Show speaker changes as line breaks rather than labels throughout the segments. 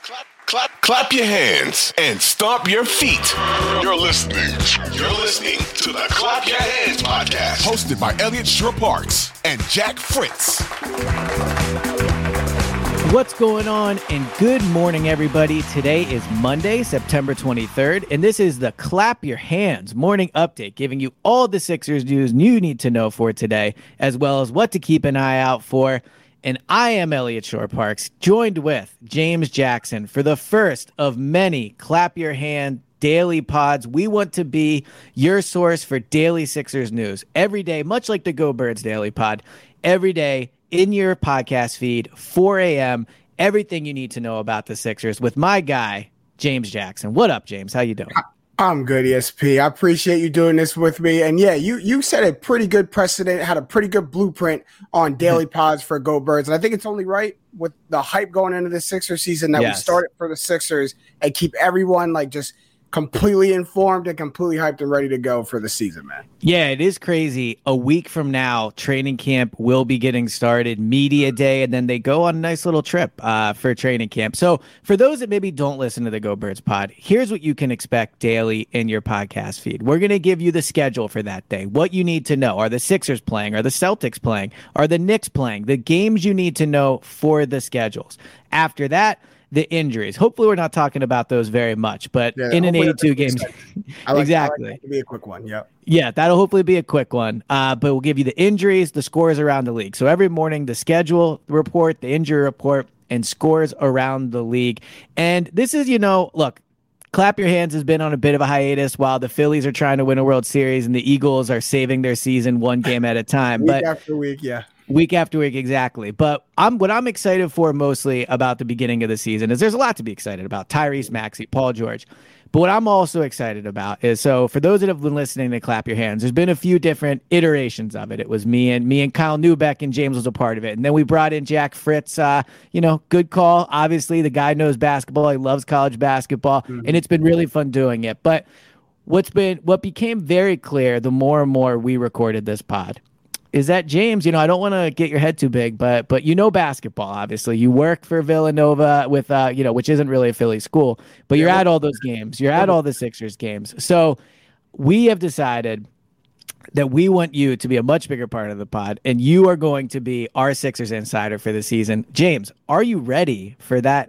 Clap your hands and stomp your feet. You're listening to the Clap Your Hands podcast, hosted by Elliot Shore-Parks and Jack Fritz.
What's going on? And good morning, everybody. Today is Monday, September 23rd, and this is the Clap Your Hands morning update, giving you all the Sixers news you need to know for today, as well as what to keep an eye out for. And I am Elliot Shore-Parks, joined with James Jackson for the first of many Clap Your Hand daily pods. We want to be your source for daily Sixers news every day, much like the Go Birds Daily Pod, every day in your podcast feed, 4 a.m., everything you need to know about the Sixers with my guy, James Jackson. What up, James? How you doing?
I'm good, ESP. I appreciate you doing this with me. And yeah, you set a pretty good precedent, had a pretty good blueprint on daily pods for Go Birds. And I think it's only right with the hype going into the Sixers season that we start it for the Sixers and keep everyone like just completely informed and completely hyped and ready to go for the season, man.
Yeah, it is crazy. A week from now, training camp will be getting started, media day, and then they go on a nice little trip for training camp. So for those that maybe don't listen to the Go Birds pod, here's what you can expect daily in your podcast feed. We're going to give you the schedule for that day, what you need to know. Are the Sixers playing? Are the Celtics playing? Are the Knicks playing? The games you need to know for the schedules. After that, the injuries. Hopefully, we're not talking about those very much, but in an 82 games, exactly.
That to be a quick one.
Yeah, that'll hopefully be a quick one. But we'll give you the injuries, the scores around the league. So every morning, the schedule report, the injury report, and scores around the league. And this is, look, Clap Your Hands has been on a bit of a hiatus while the Phillies are trying to win a World Series and the Eagles are saving their season one game at a time.
Week after week, yeah.
Week after week, exactly. But what I'm excited for mostly about the beginning of the season is there's a lot to be excited about. Tyrese Maxey, Paul George. But what I'm also excited about is, so for those that have been listening to Clap Your Hands, there's been a few different iterations of it. It was me and Kyle Newbeck, and James was a part of it. And then we brought in Jack Fritz. Good call. Obviously, the guy knows basketball. He loves college basketball, and it's been really fun doing it. But what became very clear the more and more we recorded this pod is that, James, I don't want to get your head too big, but basketball, obviously. You work for Villanova with, which isn't really a Philly school, but you're at all those games. You're at all the Sixers games. So we have decided that we want you to be a much bigger part of the pod, and you are going to be our Sixers insider for the season. James, are you ready for that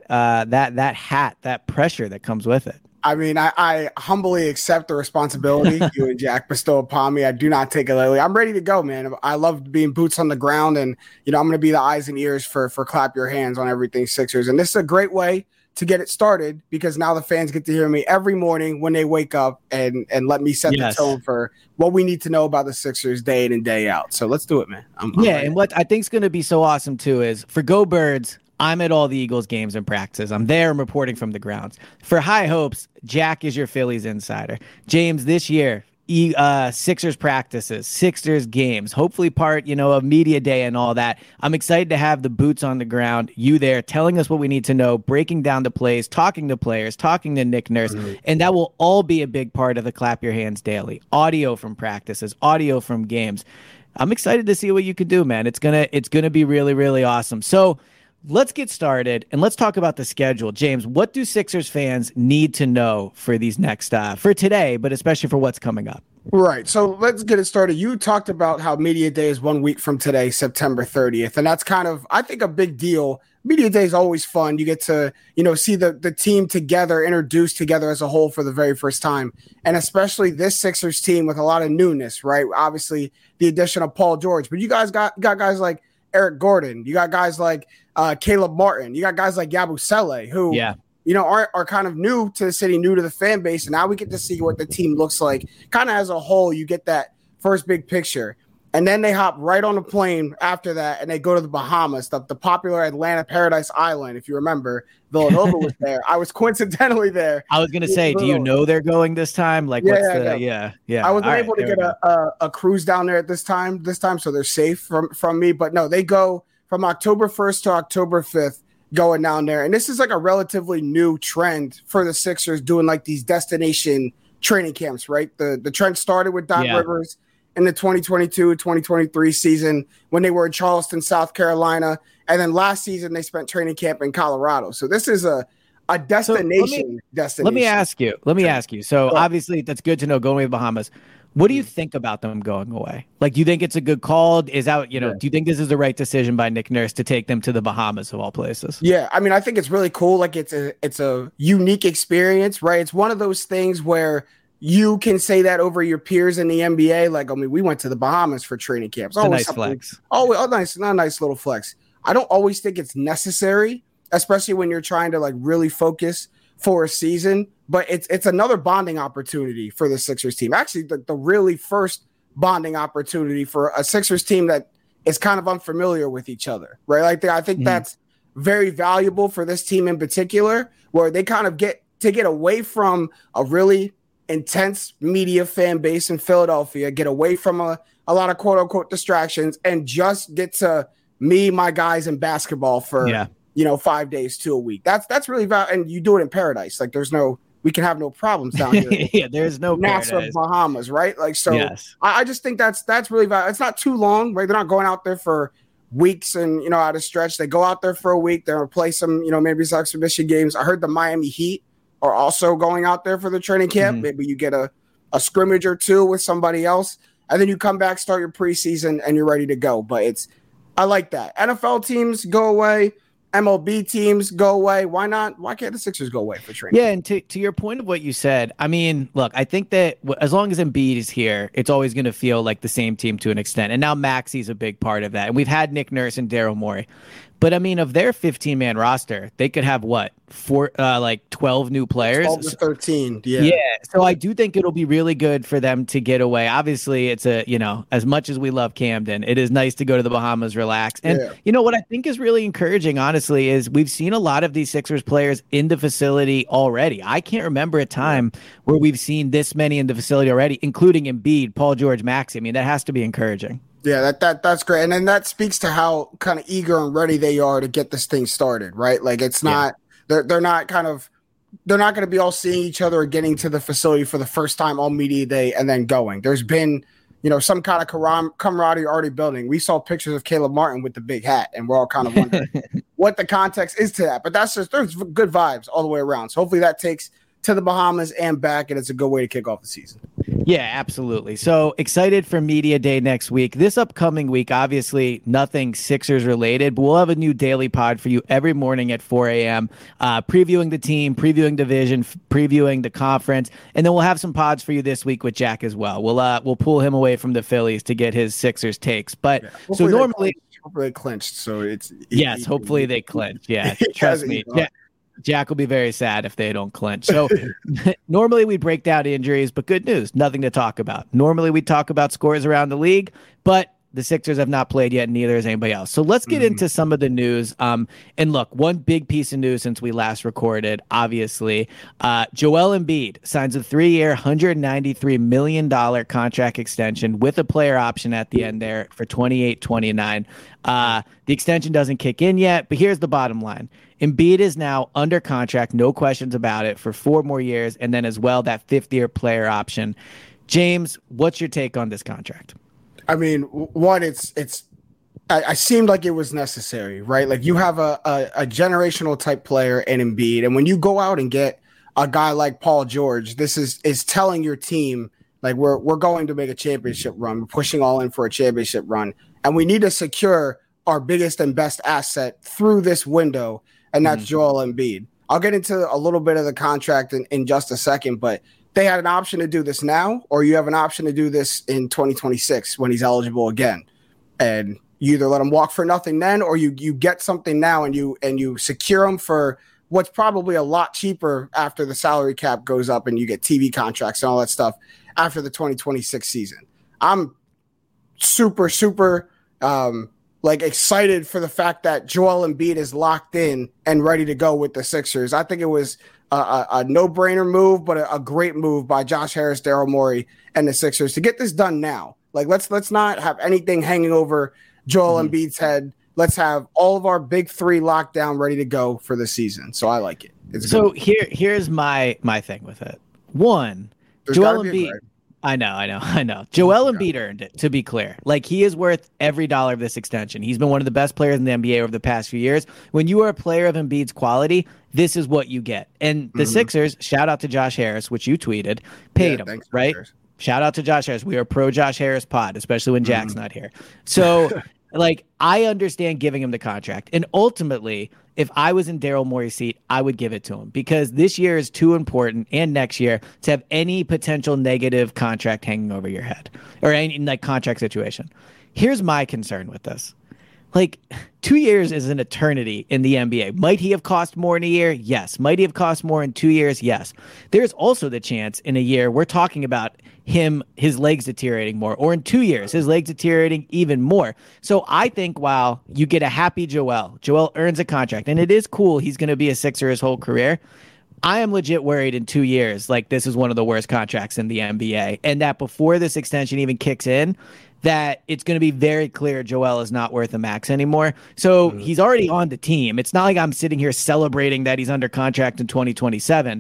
hat, that pressure that comes with it?
I mean, I humbly accept the responsibility you and Jack bestow upon me. I do not take it lightly. I'm ready to go, man. I love being boots on the ground, and I'm going to be the eyes and ears for Clap Your Hands on everything Sixers. And this is a great way to get it started because now the fans get to hear me every morning when they wake up and let me set the tone for what we need to know about the Sixers day in and day out. So let's do it, man. I'm ready.
And what I think is going to be so awesome too is for Go Birds, I'm at all the Eagles games and practices. I'm there. I'm reporting from the grounds. For High Hopes, Jack is your Phillies insider. James, this year, Sixers practices, Sixers games, hopefully part, of media day and all that. I'm excited to have the boots on the ground, you there, telling us what we need to know, breaking down the plays, talking to players, talking to Nick Nurse, and that will all be a big part of the Clap Your Hands daily. Audio from practices, audio from games. I'm excited to see what you could do, man. It's gonna be really, really awesome. So let's get started and let's talk about the schedule. James, what do Sixers fans need to know for these next for today, but especially for what's coming up?
Right. So let's get it started. You talked about how Media Day is 1 week from today, September 30th. And that's kind of, I think, a big deal. Media Day is always fun. You get to, see the team together, introduced together as a whole for the very first time. And especially this Sixers team with a lot of newness, right? Obviously, the addition of Paul George. But you guys got guys like Eric Gordon. You got guys like Caleb Martin. You got guys like Yabusele who, are kind of new to the city, new to the fan base. And now we get to see what the team looks like kind of as a whole. You get that first big picture. And then they hop right on a plane after that, and they go to the Bahamas, the popular Atlanta Paradise Island. If you remember, Villanova was there. I was coincidentally there.
I was going to say, do you know they're going this time? Like, yeah.
I was able to get a cruise down there at this time, so they're safe from me. But no, they go from October 1st to October 5th going down there. And this is like a relatively new trend for the Sixers doing like these destination training camps, right? The trend started with Doc Rivers in the 2022-2023 season when they were in Charleston, South Carolina. And then last season, they spent training camp in Colorado. So this is a a destination.
Let me ask you. So obviously that's good to know going away to Bahamas. What do you think about them going away? Like, do you think it's a good call? Do you think this is the right decision by Nick Nurse to take them to the Bahamas of all places?
Yeah, I mean, I think it's really cool. Like, it's a unique experience, right? It's one of those things where you can say that over your peers in the NBA. Like, I mean, we went to the Bahamas for training camps.
It's a nice flex.
Nice little flex. I don't always think it's necessary, especially when you're trying to like really focus for a season, but it's another bonding opportunity for the Sixers team. Actually, the really first bonding opportunity for a Sixers team that is kind of unfamiliar with each other, right? Like, I think that's very valuable for this team in particular, where they kind of get away from a really intense media fan base in Philadelphia, get away from a lot of quote unquote distractions, and just get to me, my guys, in basketball for 5 days to a week. That's really valuable, and you do it in paradise. Like, we can have no problems down here.
Yeah, there's no
Nassau, Bahamas, right? Like, so yes. I just think that's really valuable. It's not too long, right? They're not going out there for weeks and out of stretch. They go out there for a week. They'll play some maybe some exhibition games. I heard the Miami Heat are also going out there for the training camp. Maybe you get a scrimmage or two with somebody else, and then you come back, start your preseason, and you're ready to go. But I like that. NFL teams go away. MLB teams go away. Why not? Why can't the Sixers go away for training?
Yeah, and to your point of what you said, I mean, look, I think that as long as Embiid is here, it's always going to feel like the same team to an extent. And now Maxi's a big part of that. And we've had Nick Nurse and Daryl Morey. But I mean, of their 15-man roster, they could have 12 new players.
12 to 13. Yeah.
Yeah. So I do think it'll be really good for them to get away. Obviously, it's as much as we love Camden, it is nice to go to the Bahamas, relax. And what I think is really encouraging, honestly, is we've seen a lot of these Sixers players in the facility already. I can't remember a time where we've seen this many in the facility already, including Embiid, Paul George, Maxey. I mean, that has to be encouraging.
Yeah, that's great. And then that speaks to how kind of eager and ready they are to get this thing started, right? Like, it's not they're not going to be all seeing each other or getting to the facility for the first time on media day and then going. There's been, some kind of camaraderie already building. We saw pictures of Caleb Martin with the big hat, and we're all kind of wondering what the context is to that. But there's good vibes all the way around. So hopefully that takes to the Bahamas and back, and it's a good way to kick off the season.
Yeah, absolutely. So excited for Media Day next week. This upcoming week, obviously nothing Sixers related, but we'll have a new daily pod for you every morning at 4 a.m., previewing the team, previewing division, previewing the conference, and then we'll have some pods for you this week with Jack as well. We'll pull him away from the Phillies to get his Sixers takes. But so normally,
hopefully they clinched. So it's
hopefully they clinch. Yeah, trust me. Jack will be very sad if they don't clinch. So normally we break down injuries, but good news, nothing to talk about. Normally we talk about scores around the league, but the Sixers have not played yet, and neither has anybody else. So let's get into some of the news. And look, one big piece of news since we last recorded, obviously, Joel Embiid signs a 3-year, $193 million contract extension with a player option at the end there for 28-29. The extension doesn't kick in yet, but here's the bottom line. Embiid is now under contract, no questions about it, for 4 more years, and then as well that 5th-year player option. James, what's your take on this contract?
I mean, one, I seemed like it was necessary, right? Like, you have a generational type player in Embiid, and when you go out and get a guy like Paul George, this is telling your team, like, we're going to make a championship run. We're pushing all in for a championship run, and we need to secure our biggest and best asset through this window, and that's Joel Embiid. I'll get into a little bit of the contract in just a second, but they had an option to do this now, or you have an option to do this in 2026 when he's eligible again. And you either let him walk for nothing then, or you get something now and you secure him for what's probably a lot cheaper after the salary cap goes up and you get TV contracts and all that stuff after the 2026 season. I'm super, super excited for the fact that Joel Embiid is locked in and ready to go with the Sixers. I think it was a no-brainer move, but a great move by Josh Harris, Daryl Morey, and the Sixers to get this done now. Like, let's not have anything hanging over Joel Embiid's head. Let's have all of our big 3 locked down, ready to go for the season. So I like it.
So here's my thing with it. One, Joel Embiid. I know. Joel Embiid earned it, to be clear. Like, he is worth every dollar of this extension. He's been one of the best players in the NBA over the past few years. When you are a player of Embiid's quality, this is what you get. And the Sixers, shout out to Josh Harris, which you tweeted, paid him, right? Shout out to Josh Harris. We are pro Josh Harris pod, especially when Jack's not here. So, like, I understand giving him the contract. And ultimately, if I was in Daryl Morey's seat, I would give it to him because this year is too important, and next year, to have any potential negative contract hanging over your head or any like contract situation. Here's my concern with this. Like, 2 years is an eternity in the NBA. Might he have cost more in a year? Yes. Might he have cost more in 2 years? Yes. There's also the chance in a year we're talking about his legs deteriorating more, or in 2 years, his legs deteriorating even more. So I think while you get a happy Joel earns a contract, and it is cool, he's going to be a Sixer his whole career. I am legit worried in 2 years, like, this is one of the worst contracts in the NBA, and that before this extension even kicks in, that it's going to be very clear Joel is not worth a max anymore. So he's already on the team. It's not like I'm sitting here celebrating that he's under contract in 2027.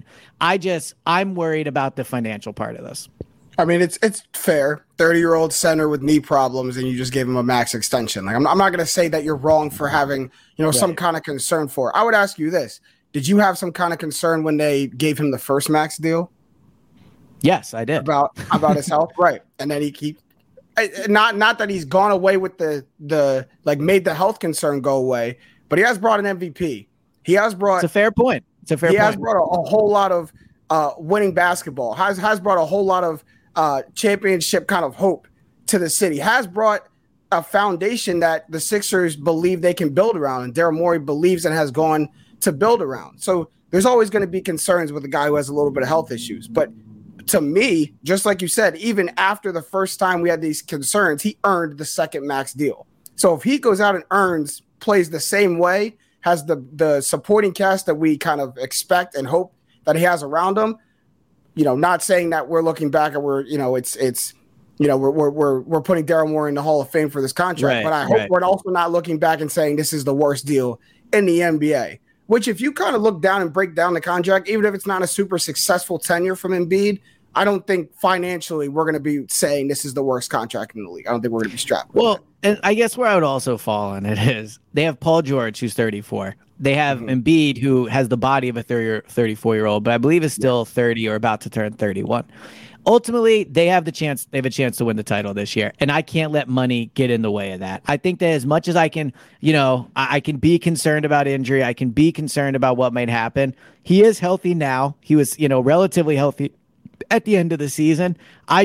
I'm worried about the financial part of this.
I mean, it's fair. 30-year-old center with knee problems, and you just gave him a max extension. Like, I'm not going to say that you're wrong for having, some kind of concern for it. I would ask you this. Did you have some kind of concern when they gave him the first max deal?
Yes, I did.
About his health? Right. And then he not that he's gone away with the made the health concern go away, but he has brought an MVP. He has brought.
It's a fair point. He
has brought a whole lot of winning basketball. Has brought a whole lot of championship kind of hope to the city. Has brought a foundation that the Sixers believe they can build around, and Daryl Morey believes and has gone to build around. So there's always going to be concerns with a guy who has a little bit of health issues, but to me, just like you said, even after the first time we had these concerns, he earned the second max deal. So if he goes out and plays the same way, has the supporting cast that we kind of expect and hope that he has around him, not saying that we're looking back and we're putting Daryl Morey in the Hall of Fame for this contract, but I hope we're also not looking back and saying this is the worst deal in the NBA. Which, if you kind of look down and break down the contract, even if it's not a super successful tenure from Embiid, I don't think financially we're going to be saying this is the worst contract in the league. I don't think we're going to be strapped.
Well, and I guess where I would also fall on it is they have Paul George, who's 34. They have Embiid, who has the body of a 34-year-old, but I believe is still 30 or about to turn 31. Ultimately, they have a chance to win the title this year, and I can't let money get in the way of that. I think that as much as I can, I can be concerned about injury, I can be concerned about what might happen. He is healthy now. He was, relatively healthy at the end of the season. I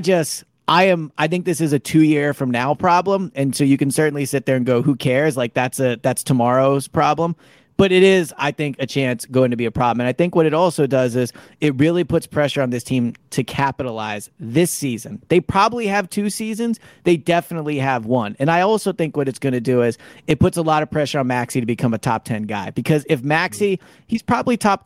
think this is a 2-year from now problem. And so you can certainly sit there and go, who cares? Like, that's tomorrow's problem. But it is, I think, a chance going to be a problem. And I think what it also does is it really puts pressure on this team to capitalize this season. They probably have 2 seasons. They definitely have 1. And I also think what it's going to do is it puts a lot of pressure on Maxey to become a top 10 guy. Because if Maxey, he's probably top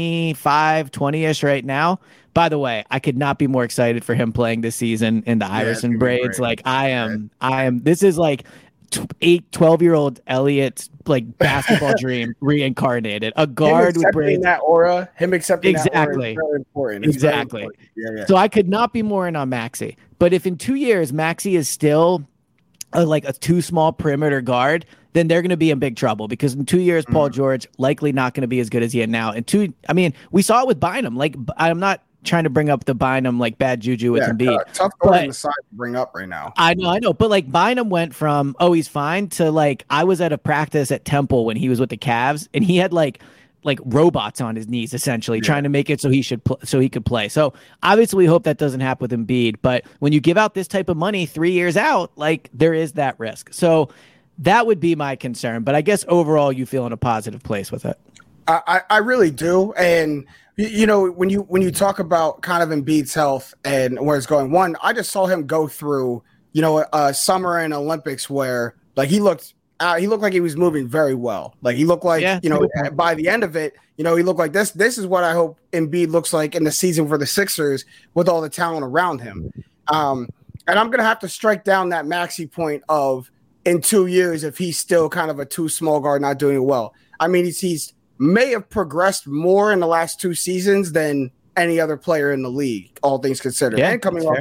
25, 20-ish right now. By the way, I could not be more excited for him playing this season in the Iverson braids. Like, I am, this is like 12-year-old Elliot's like basketball dream reincarnated. A guard with braids.
That aura, him accepting
that aura is very important. Exactly. Very important. Yeah. So I could not be more in on Maxey. But if in 2 years Maxey is still like a too small perimeter guard, then they're going to be in big trouble because in 2 years, Paul George likely not going to be as good as he is now. And we saw it with Bynum. Like, I'm not trying to bring up the Bynum like bad juju with Embiid.
Tough guard on the side to bring up right now.
I know. But like Bynum went from, oh, he's fine to like, I was at a practice at Temple when he was with the Cavs and he had like robots on his knees, essentially trying to make it so he could play. So obviously we hope that doesn't happen with Embiid. But when you give out this type of money 3 years out, like there is that risk. So that would be my concern. But I guess overall you feel in a positive place with it.
I really do. And when you talk about kind of Embiid's health and where it's going, one, I just saw him go through, a summer and Olympics where like he looked like he was moving very well. Like he looked like, by the end of it, he looked like this. This is what I hope Embiid looks like in the season for the Sixers with all the talent around him. And I'm going to have to strike down that Maxey point of in 2 years, if he's still kind of a too small guard, not doing it well. I mean, he's may have progressed more in the last 2 seasons than any other player in the league, all things considered.
Yeah,
and coming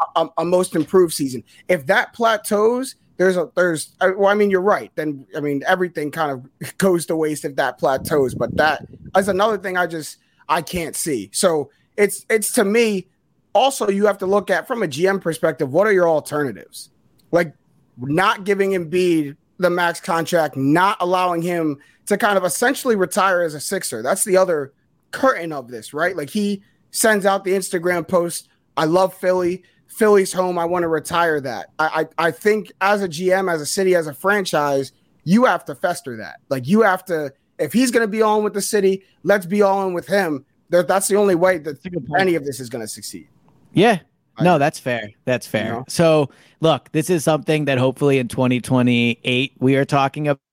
a most improved season. If that plateaus, you're right. Then, everything kind of goes to waste if that plateaus. But that is another thing I can't see. So it's to me, also, you have to look at, from a GM perspective, what are your alternatives? Like, not giving Embiid the max contract, not allowing him to kind of essentially retire as a Sixer. That's the other curtain of this, right? Like, he sends out the Instagram post, I love Philly. Philly's home. I want to retire that. I think as a GM, as a city, as a franchise, you have to fester that. Like, you have to, if he's going to be on with the city, let's be all in with him. That's the only way that any of this is going to succeed.
Yeah. No, that's fair. That's fair. You know? So, look, this is something that hopefully in 2028 we are talking about.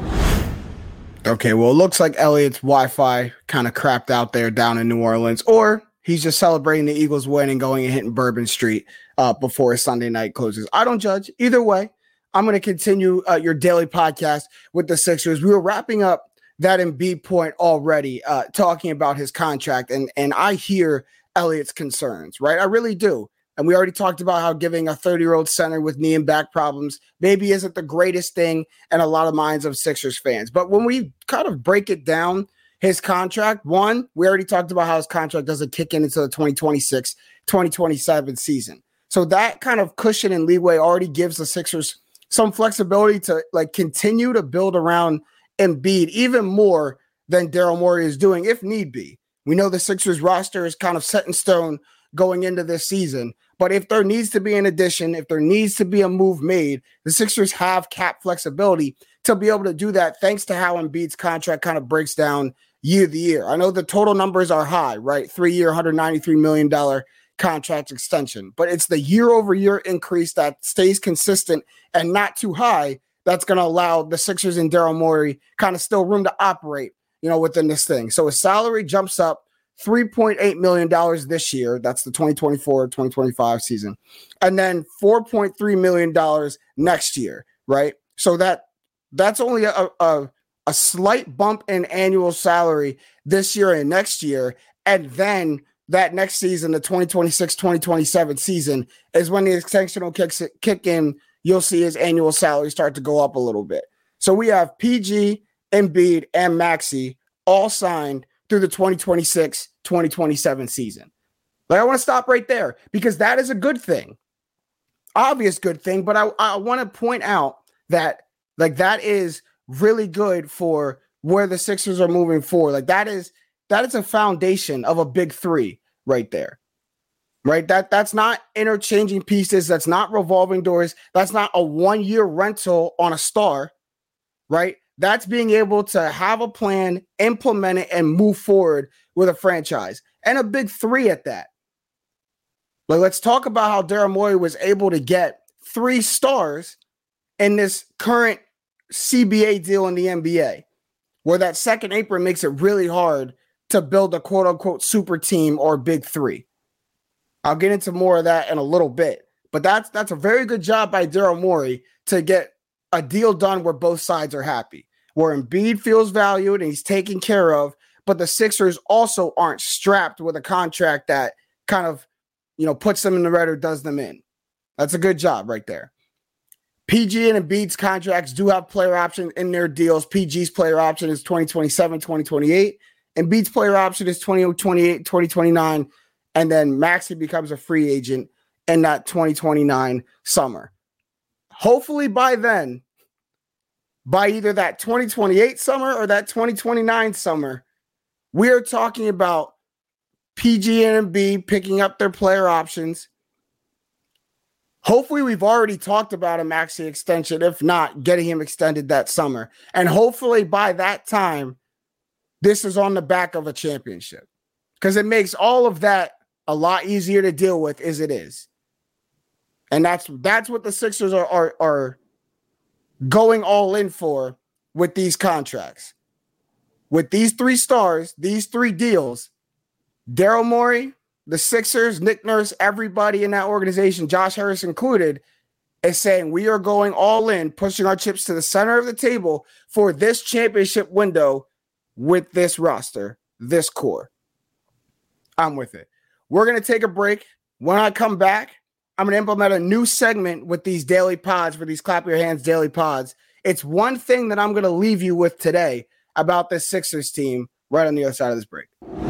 Okay, well, it looks like Elliot's Wi-Fi kind of crapped out there down in New Orleans, or he's just celebrating the Eagles win and going and hitting Bourbon Street before his Sunday night closes. I don't judge. Either way, I'm going to continue your daily podcast with the Sixers. We were wrapping up that Embiid point already, talking about his contract, and I hear Elliot's concerns, right? I really do. And we already talked about how giving a 30-year-old center with knee and back problems maybe isn't the greatest thing in a lot of minds of Sixers fans. But when we kind of break it down, his contract, one, we already talked about how his contract doesn't kick in until the 2026, 2027 season. So that kind of cushion and leeway already gives the Sixers some flexibility to continue to build around Embiid even more than Daryl Morey is doing if need be. We know the Sixers roster is kind of set in stone going into this season, but if there needs to be an addition, if there needs to be a move made, the Sixers have cap flexibility to be able to do that thanks to how Embiid's contract kind of breaks down year to year. I know the total numbers are high, right? 3-year, $193 million contract extension, but it's the year-over-year increase that stays consistent and not too high that's going to allow the Sixers and Daryl Morey kind of still room to operate, within this thing. So his salary jumps up $3.8 million this year. That's the 2024-2025 season. And then $4.3 million next year, right? So that's only a slight bump in annual salary this year and next year. And then that next season, the 2026-2027 season, is when the extension will kick in. You'll see his annual salary start to go up a little bit. So we have PG, Embiid, and Maxey all signed through the 2026-2027 season. I want to stop right there because that is a good thing. Obvious good thing, but I want to point out that that is really good for where the Sixers are moving forward. That is a foundation of a big three right there. Right? That's not interchanging pieces. That's not revolving doors. That's not a 1-year rental on a star. Right? That's being able to have a plan, implement it, and move forward with a franchise. And a big three at that. Let's talk about how Daryl Morey was able to get 3 stars in this current CBA deal in the NBA, where that second apron makes it really hard to build a quote-unquote super team or big three. I'll get into more of that in a little bit. But that's a very good job by Daryl Morey to get a deal done where both sides are happy, where Embiid feels valued and he's taken care of, but the Sixers also aren't strapped with a contract that kind of, puts them in the red or does them in. That's a good job right there. PG and Embiid's contracts do have player options in their deals. PG's player option is 2027, 2028. Embiid's player option is 2028, 2029. And then Maxey becomes a free agent in that 2029 summer. Hopefully by then, by either that 2028 summer or that 2029 summer, we're talking about PG and Embiid picking up their player options. Hopefully we've already talked about a Maxey extension, if not getting him extended that summer. And hopefully by that time, this is on the back of a championship, because it makes all of that a lot easier to deal with as it is. And that's what the Sixers are going all in for with these contracts. With these 3 stars, these 3 deals, Daryl Morey, the Sixers, Nick Nurse, everybody in that organization, Josh Harris included, is saying we are going all in, pushing our chips to the center of the table for this championship window with this roster, this core. I'm with it. We're going to take a break. When I come back, I'm going to implement a new segment with these daily pods, for these Clap Your Hands daily pods. It's one thing that I'm going to leave you with today about this Sixers team right on the other side of this break.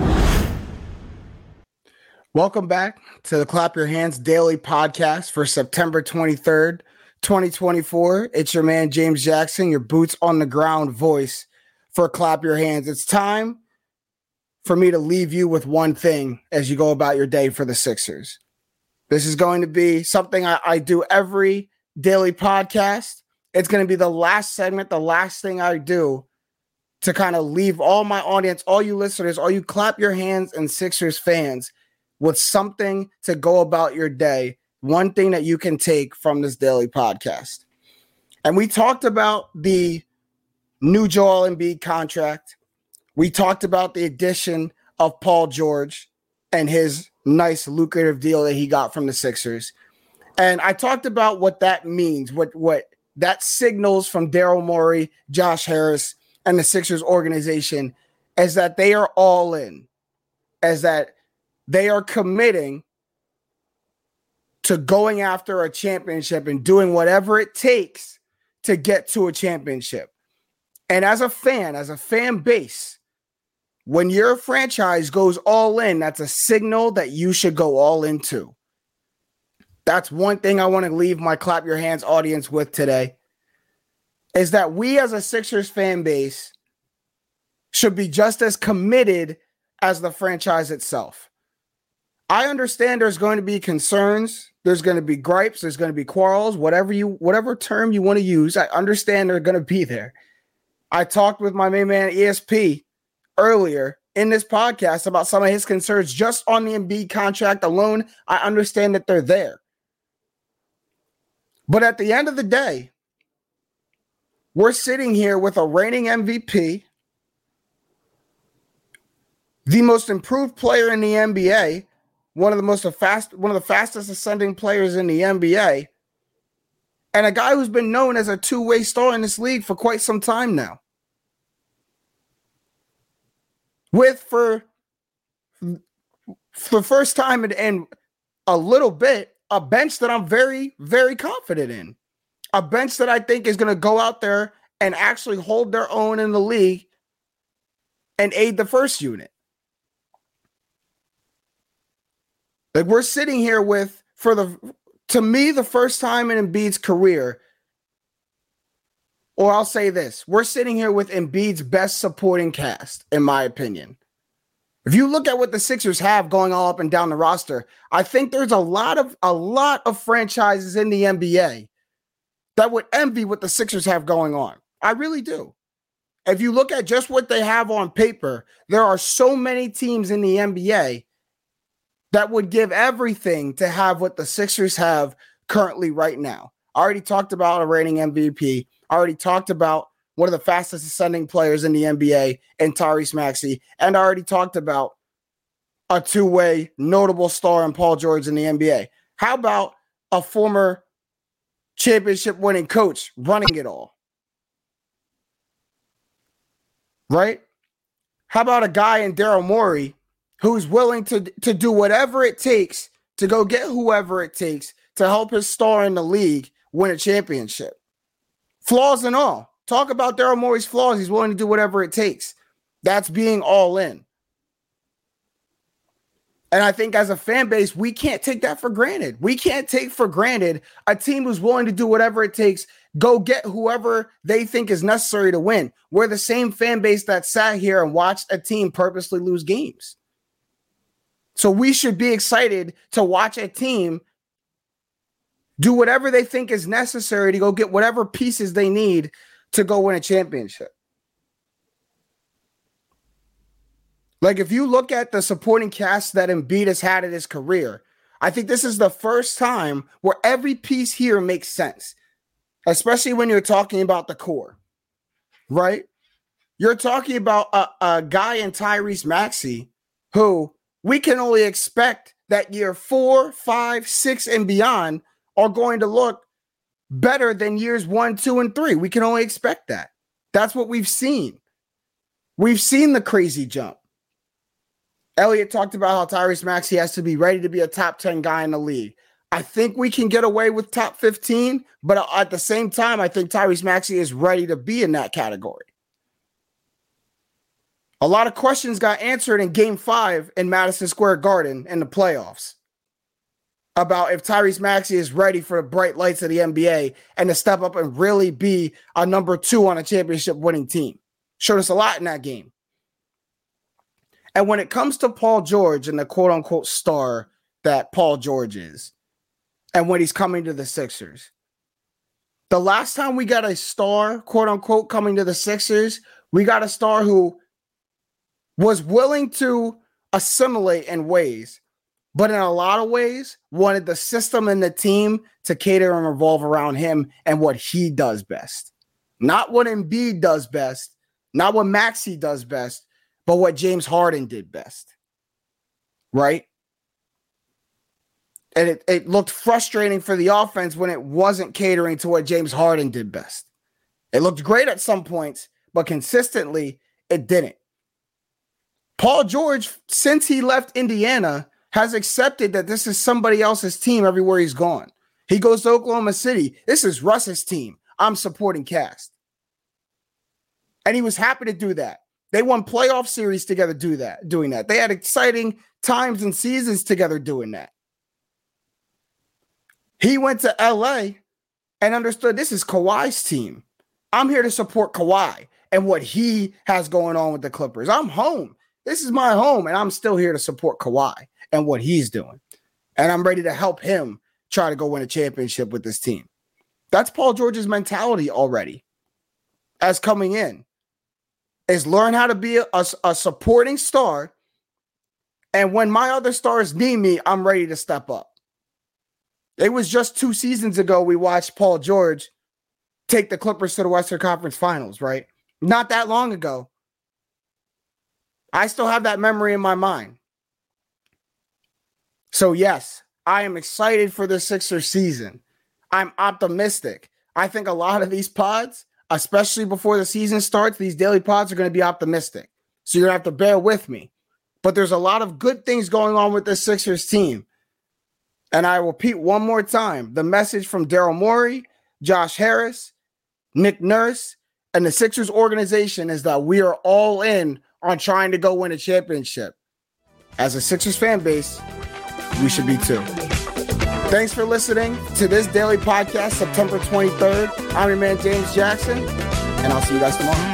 Welcome back to the Clap Your Hands daily podcast for September 23rd, 2024. It's your man, James Jackson, your boots on the ground voice for Clap Your Hands. It's time for me to leave you with one thing as you go about your day for the Sixers. This is going to be something I do every daily podcast. It's going to be the last segment, the last thing I do to kind of leave all my audience, all you listeners, all you Clap Your Hands and Sixers fans with something to go about your day. One thing that you can take from this daily podcast. And we talked about the new Joel Embiid contract. We talked about the addition of Paul George and his nice lucrative deal that he got from the Sixers. And I talked about what that means, what that signals from Daryl Morey, Josh Harris, and the Sixers organization, as that they are all in, as that they are committing to going after a championship and doing whatever it takes to get to a championship. And as a fan base, when your franchise goes all in, that's a signal that you should go all in too. That's one thing I want to leave my Clap Your Hands audience with today, is that we as a Sixers fan base should be just as committed as the franchise itself. I understand there's going to be concerns, there's going to be gripes, there's going to be quarrels, whatever term you want to use. I understand they're going to be there. I talked with my main man ESP earlier in this podcast about some of his concerns just on the Embiid contract alone. I understand that they're there. But at the end of the day, we're sitting here with a reigning MVP, the most improved player in the NBA, one of the fastest ascending players in the NBA, and a guy who's been known as a two-way star in this league for quite some time now. With, for the first time in a little bit, a bench that I'm very, very confident in. A bench that I think is going to go out there and actually hold their own in the league and aid the first unit. Like, we're sitting here with, to me, the first time in Embiid's career, or I'll say this, we're sitting here with Embiid's best supporting cast, in my opinion. If you look at what the Sixers have going all up and down the roster, I think there's a lot of franchises in the NBA that would envy what the Sixers have going on. I really do. If you look at just what they have on paper, there are so many teams in the NBA that would give everything to have what the Sixers have currently right now. I already talked about a reigning MVP. I already talked about one of the fastest ascending players in the NBA in Tyrese Maxey. And I already talked about a two-way notable star in Paul George in the NBA. How about a former championship winning coach running it all? Right? How about a guy in Daryl Morey who's willing to do whatever it takes to go get whoever it takes to help his star in the league win a championship? Flaws and all. Talk about Daryl Morey's flaws. He's willing to do whatever it takes. That's being all in. And I think as a fan base, we can't take that for granted. We can't take for granted a team who's willing to do whatever it takes, go get whoever they think is necessary to win. We're the same fan base that sat here and watched a team purposely lose games. So we should be excited to watch a team do whatever they think is necessary to go get whatever pieces they need to go win a championship. Like, if you look at the supporting cast that Embiid has had in his career, I think this is the first time where every piece here makes sense, especially when you're talking about the core, right? You're talking about a guy in Tyrese Maxey who we can only expect that year 4, 5, 6, and beyond are going to look better than years 1, 2, and 3. We can only expect that. That's what we've seen. We've seen the crazy jump. Elliot talked about how Tyrese Maxey has to be ready to be a top 10 guy in the league. I think we can get away with top 15, but at the same time, I think Tyrese Maxey is ready to be in that category. A lot of questions got answered in Game 5 in Madison Square Garden in the playoffs about if Tyrese Maxey is ready for the bright lights of the NBA and to step up and really be a number 2 on a championship winning team. Showed us a lot in that game. And when it comes to Paul George and the quote-unquote star that Paul George is, and when he's coming to the Sixers, the last time we got a star, quote-unquote, coming to the Sixers, we got a star who was willing to assimilate in ways, but in a lot of ways wanted the system and the team to cater and revolve around him and what he does best. Not what Embiid does best, not what Maxey does best, but what James Harden did best. Right? And it looked frustrating for the offense when it wasn't catering to what James Harden did best. It looked great at some points, but consistently it didn't. Paul George, since he left Indiana, has accepted that this is somebody else's team everywhere he's gone. He goes to Oklahoma City. This is Russ's team. I'm supporting Cast. And he was happy to do that. They won playoff series together doing that. They had exciting times and seasons together doing that. He went to LA and understood this is Kawhi's team. I'm here to support Kawhi and what he has going on with the Clippers. I'm home. This is my home, and I'm still here to support Kawhi and what he's doing. And I'm ready to help him try to go win a championship with this team. That's Paul George's mentality already as coming in, is learn how to be a supporting star. And when my other stars need me, I'm ready to step up. It was just 2 seasons ago we watched Paul George take the Clippers to the Western Conference Finals, right? Not that long ago. I still have that memory in my mind. So yes, I am excited for the Sixers season. I'm optimistic. I think a lot of these pods, especially before the season starts, these daily pods are going to be optimistic. So you're going to have to bear with me. But there's a lot of good things going on with the Sixers team. And I repeat one more time, the message from Daryl Morey, Josh Harris, Nick Nurse, and the Sixers organization is that we are all in on trying to go win a championship. As a Sixers fan base, we should be too. Thanks for listening to this daily podcast, September 23rd. I'm your man, James Jackson, and I'll see you guys tomorrow.